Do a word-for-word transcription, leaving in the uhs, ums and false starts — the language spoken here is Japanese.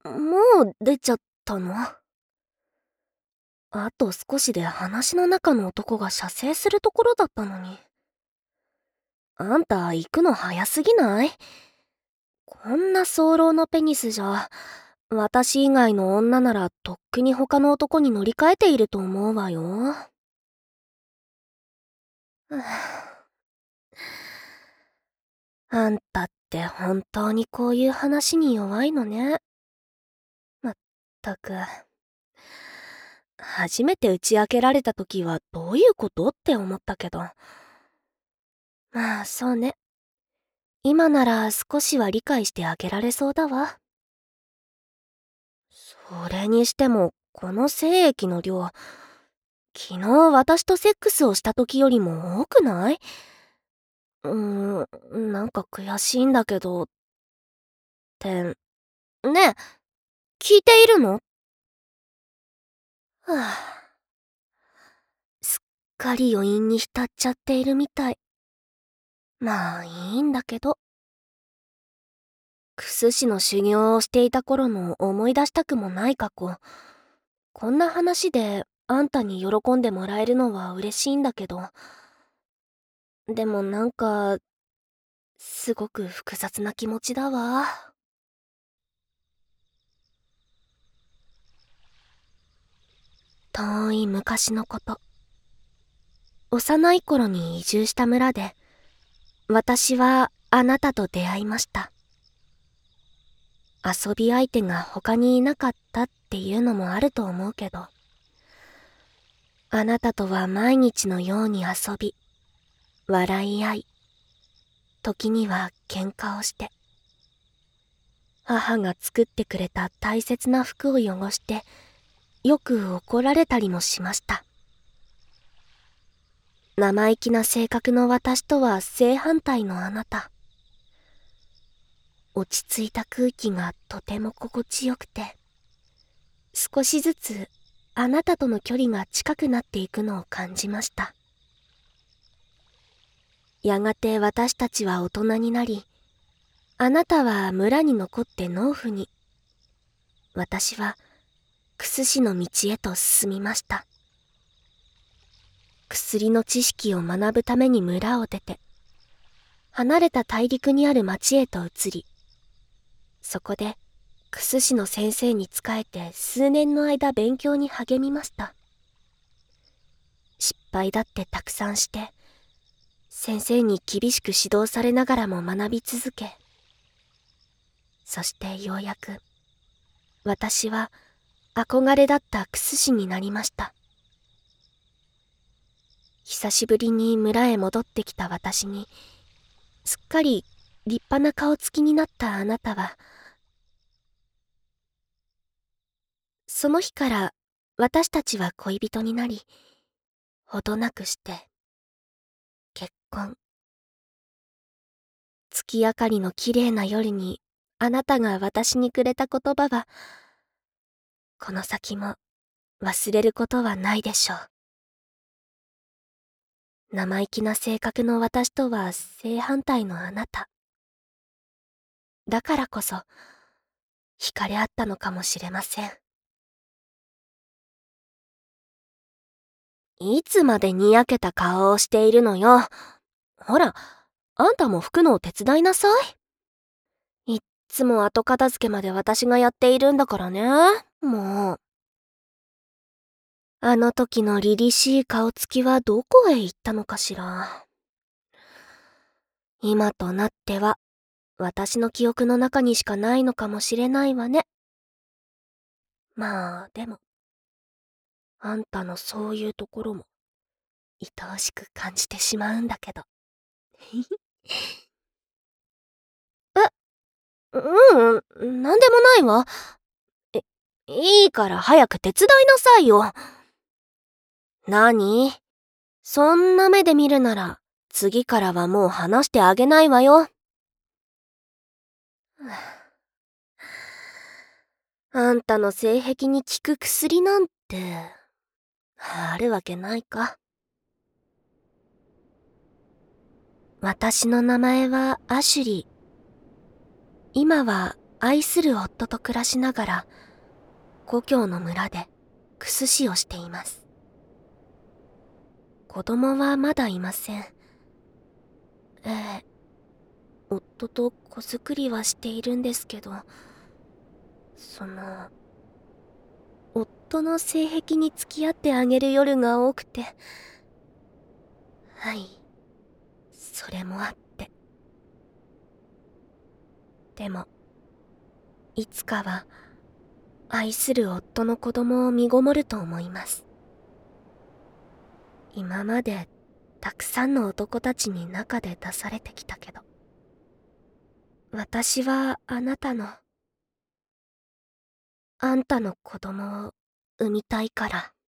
もう出ちゃったの？あと少しで話の中の男が射精するところだったのに。あんた行くの早すぎない？こんな早漏のペニスじゃ、私以外の女ならとっくに他の男に乗り換えていると思うわよ。はぁ、あんたって本当にこういう話に弱いのね。まったく。初めて打ち明けられた時はどういうことって思ったけど。まあそうね。今なら少しは理解してあげられそうだわ。それにしても、この精液の量、昨日私とセックスをした時よりも多くない？うーん、なんか悔しいんだけど。って、ねえ、聞いているの？はぁ、すっかり余韻に浸っちゃっているみたい。まあいいんだけど。クス師の修行をしていた頃の思い出したくもない過去。こんな話であんたに喜んでもらえるのは嬉しいんだけど。でもなんか、すごく複雑な気持ちだわ。遠い昔のこと。幼い頃に移住した村で、私はあなたと出会いました。遊び相手が他にいなかったっていうのもあると思うけど、あなたとは毎日のように遊び、笑い合い、時には喧嘩をして、母が作ってくれた大切な服を汚して、よく怒られたりもしました。生意気な性格の私とは正反対のあなた。落ち着いた空気がとても心地よくて、少しずつあなたとの距離が近くなっていくのを感じました。やがて私たちは大人になり、あなたは村に残って農夫に、私はクス師の道へと進みました。薬の知識を学ぶために村を出て、離れた大陸にある町へと移り、そこでクス師の先生に仕えて数年の間勉強に励みました。失敗だってたくさんして、先生に厳しく指導されながらも学び続け、そしてようやく、私は憧れだったクス師になりました。久しぶりに村へ戻ってきた私に、すっかり立派な顔つきになったあなたは、その日から私たちは恋人になり、ほどなくして結婚。月明かりの綺麗な夜にあなたが私にくれた言葉は、この先も忘れることはないでしょう。生意気な性格の私とは正反対のあなた。だからこそ惹かれ合ったのかもしれません。いつまでにやけた顔をしているのよ。ほら、あんたも拭くのを手伝いなさい。いっつも後片付けまで私がやっているんだからね。もう。あの時の凛々しい顔つきはどこへ行ったのかしら。今となっては、私の記憶の中にしかないのかもしれないわね。まあ、でも、あんたのそういうところも、愛おしく感じてしまうんだけど。え、ううん、なんでもないわ。え、いいから早く手伝いなさいよ。なに？そんな目で見るなら、次からはもう話してあげないわよ。あんたの性癖に効く薬なんて、あるわけないか。私の名前はアシュリー。今は愛する夫と暮らしながら、故郷の村でクス師をしています。子供はまだいません。ええ、夫と子作りはしているんですけど、その、夫の性癖に付き合ってあげる夜が多くて、はい、それもあって。でも、いつかは、愛する夫の子供を身ごもると思います。今まで、たくさんの男たちに中で出されてきたけど、私はあなたの、あんたの子供を産みたいから。